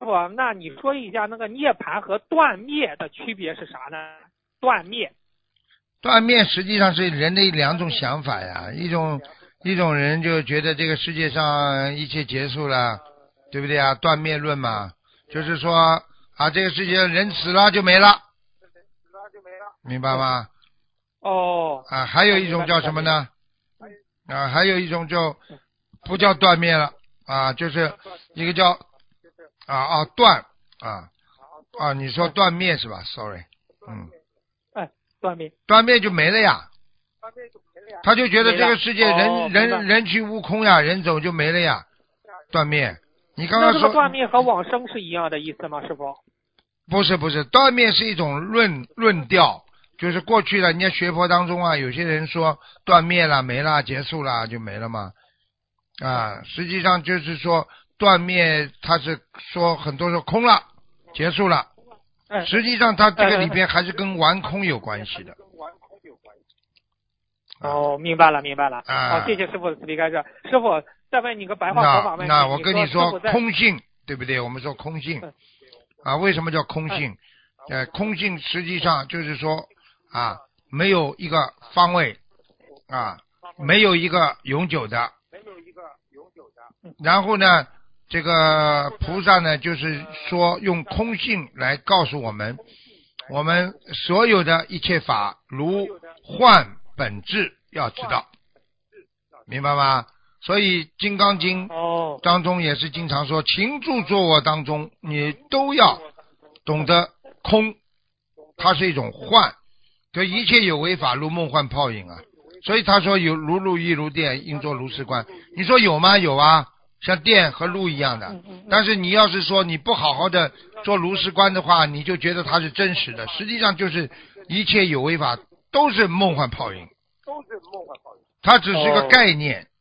傅，那你说一下那个涅槃和断灭的区别是啥呢？断灭实际上是人的两种想法呀，一种人就觉得这个世界上一切结束了，对不对啊？断灭论嘛，就是说啊，这个世界上人死了就没了，明白吗？ 哦。 啊，还有一种叫什么呢？啊，还有一种就不叫断灭了啊，就是一个叫断你说断灭是吧？Sorry，断灭就没了呀。他就觉得这个世界人去屋空呀，人走就没了呀，断灭。你刚刚说那这个断灭和往生是一样的意思吗？师傅？ 不是，断灭是一种论调，就是过去的人家学佛当中啊，有些人说断灭了没了结束了就没了嘛，实际上就是说断灭，他是说很多说空了结束了，实际上他这个里边还是跟玩空有关系的。 哦，明白了。好，谢谢师傅的慈悲开示。师傅，再问你个白话佛法问题。 那我跟你说空性，对不对？我们说空性为什么叫空性？空性实际上就是说没有一个方位没有一个永久的。然后呢，这个菩萨呢，就是说用空性来告诉我们所有的一切法如幻本质，要知道，明白吗？所以《金刚经》当中也是经常说，勤住坐卧当中，你都要懂得空，它是一种幻，对一切有为法如梦幻泡影啊。所以他说有如露亦如电，应作如是观。你说有吗？有啊，像电和露一样的。但是你要是说你不好好的做如是观的话，你就觉得它是真实的，实际上就是一切有为法都是梦幻泡影，它只是个概念，